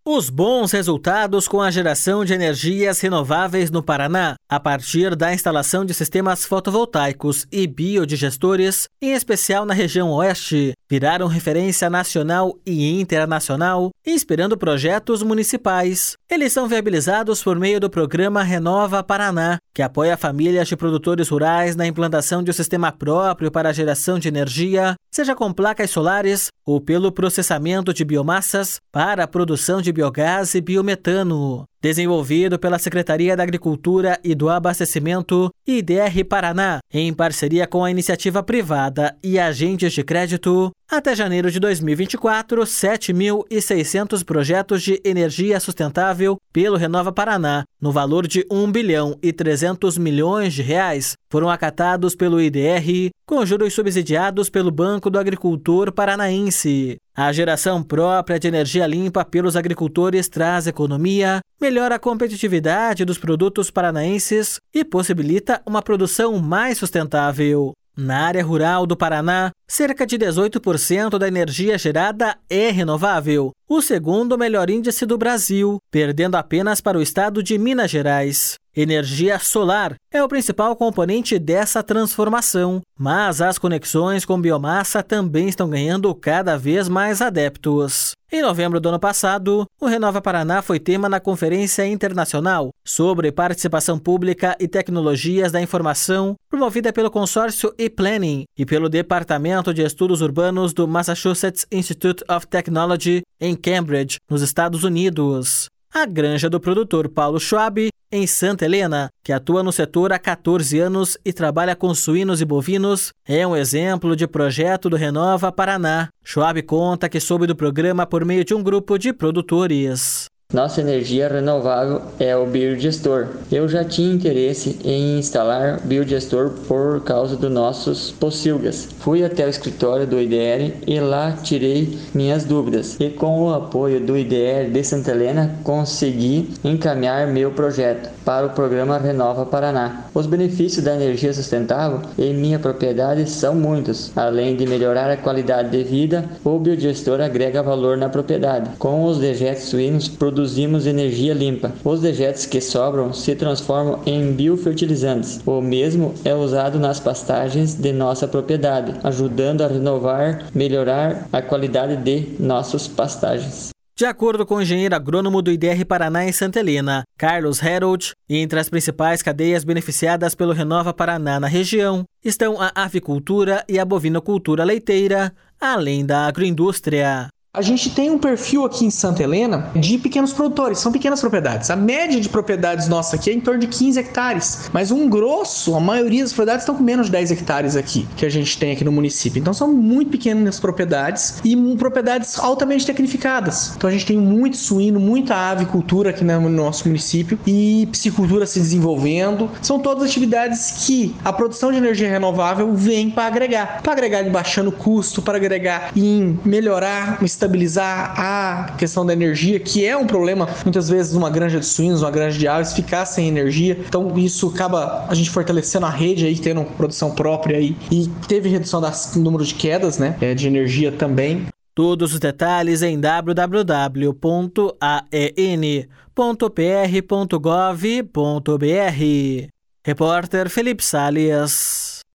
Os bons resultados com a geração de energias renováveis no Paraná, a partir da instalação de sistemas fotovoltaicos e biodigestores, em especial na região oeste, viraram referência nacional e internacional, inspirando projetos municipais. Eles são viabilizados por meio do programa Renova Paraná, que apoia famílias de produtores rurais na implantação de um sistema próprio para a geração de energia, seja com placas solares ou pelo processamento de biomassas para a produção de biogás e biometano. Desenvolvido pela Secretaria da Agricultura e do Abastecimento, IDR Paraná, em parceria com a iniciativa privada e agentes de crédito, até janeiro de 2024, 7.600 projetos de energia sustentável pelo Renova Paraná, no valor de R$ 1,3 bilhão, foram acatados pelo IDR, com juros subsidiados pelo Banco do Agricultor Paranaense. A geração própria de energia limpa pelos agricultores traz economia, melhora a competitividade dos produtos paranaenses e possibilita uma produção mais sustentável. Na área rural do Paraná, cerca de 18% da energia gerada é renovável, o segundo melhor índice do Brasil, perdendo apenas para o estado de Minas Gerais. Energia solar é o principal componente dessa transformação, mas as conexões com biomassa também estão ganhando cada vez mais adeptos. Em novembro do ano passado, o Renova Paraná foi tema na Conferência Internacional sobre Participação Pública e Tecnologias da Informação, promovida pelo consórcio e-Planning e pelo Departamento de Estudos Urbanos do Massachusetts Institute of Technology, em Cambridge, nos Estados Unidos. A granja do produtor Paulo Schwab, em Santa Helena, que atua no setor há 14 anos e trabalha com suínos e bovinos, é um exemplo de projeto do Renova Paraná. Schwab conta que soube do programa por meio de um grupo de produtores. Nossa energia renovável é o biodigestor. Eu já tinha interesse em instalar biodigestor por causa dos nossos pocilgas. Fui até o escritório do IDR e lá tirei minhas dúvidas. E com o apoio do IDR de Santa Helena, consegui encaminhar meu projeto para o programa Renova Paraná. Os benefícios da energia sustentável em minha propriedade são muitos. Além de melhorar a qualidade de vida, o biodigestor agrega valor na propriedade. Com os dejetos suínos, produzimos energia limpa. Os dejetos que sobram se transformam em biofertilizantes. O mesmo é usado nas pastagens de nossa propriedade, ajudando a renovar, melhorar a qualidade de nossas pastagens. De acordo com o engenheiro agrônomo do IDR Paraná em Santa Helena, Carlos Herold, entre as principais cadeias beneficiadas pelo Renova Paraná na região estão a avicultura e a bovinocultura leiteira, além da agroindústria. A gente tem um perfil aqui em Santa Helena de pequenos produtores, são pequenas propriedades. A média de propriedades nossa aqui é em torno de 15 hectares, mas um grosso, a maioria das propriedades estão com menos de 10 hectares aqui, que a gente tem aqui no município. Então são muito pequenas propriedades e propriedades altamente tecnificadas. Então a gente tem muito suíno, muita avicultura aqui no nosso município e piscicultura se desenvolvendo. São todas atividades que a produção de energia renovável vem para agregar em baixando o custo, para agregar em melhorar, estabilizar a questão da energia, que é um problema muitas vezes numa granja de suínos, uma granja de aves, ficar sem energia. Então isso acaba a gente fortalecendo a rede aí, tendo produção própria aí, e teve redução do número de quedas, né, de energia também. Todos os detalhes em www.aen.pr.gov.br. Repórter Felipe Salles.